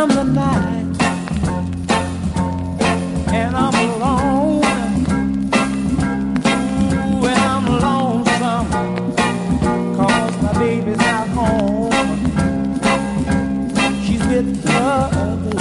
come the night and I'm alone, ooh, and I'm lonesome 'cause my baby's not home. She's with her other